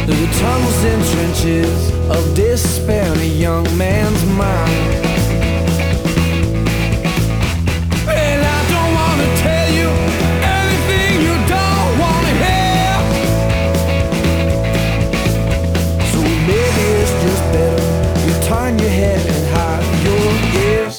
There were tunnels and trenches of despair in a young man's mind. And I don't wanna tell you anything you don't wanna hear. So maybe it's just better you turn your head and hide your ears.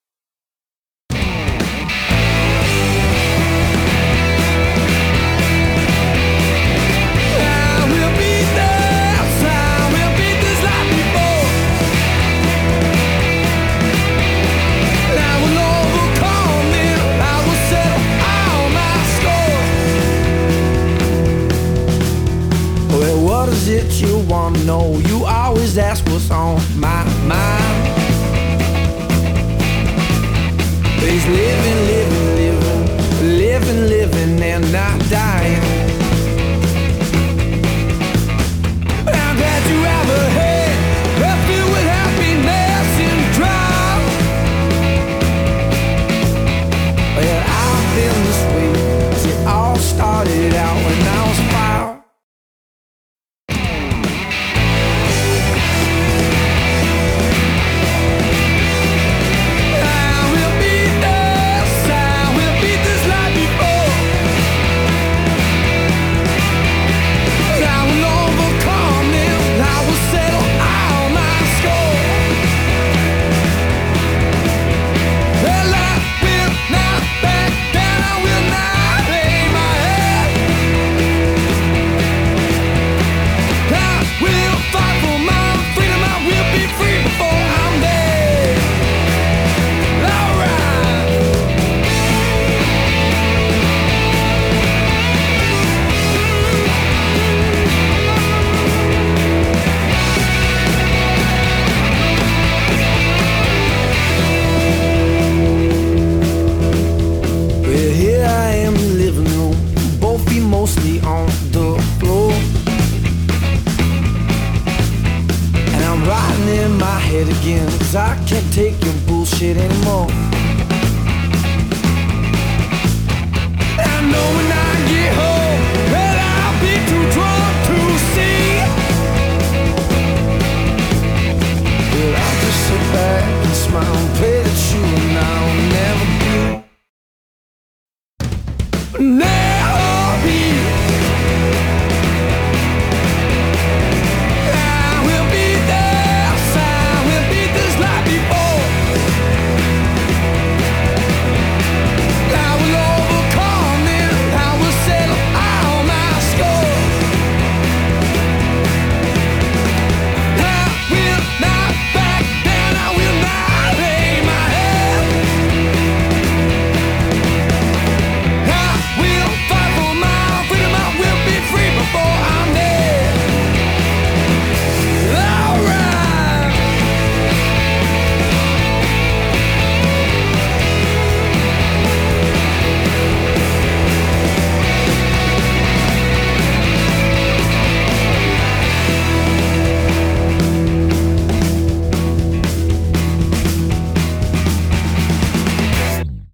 What is it you wanna know? You always ask what's on my mind. He's living, living, living, living, living and not dying. I'm glad you have a head filled with happiness and drive. Well, I've been this way since it all started out when I was 5. Mostly on the floor, and I'm riding in my head again, 'cause I can't take your bullshit anymore.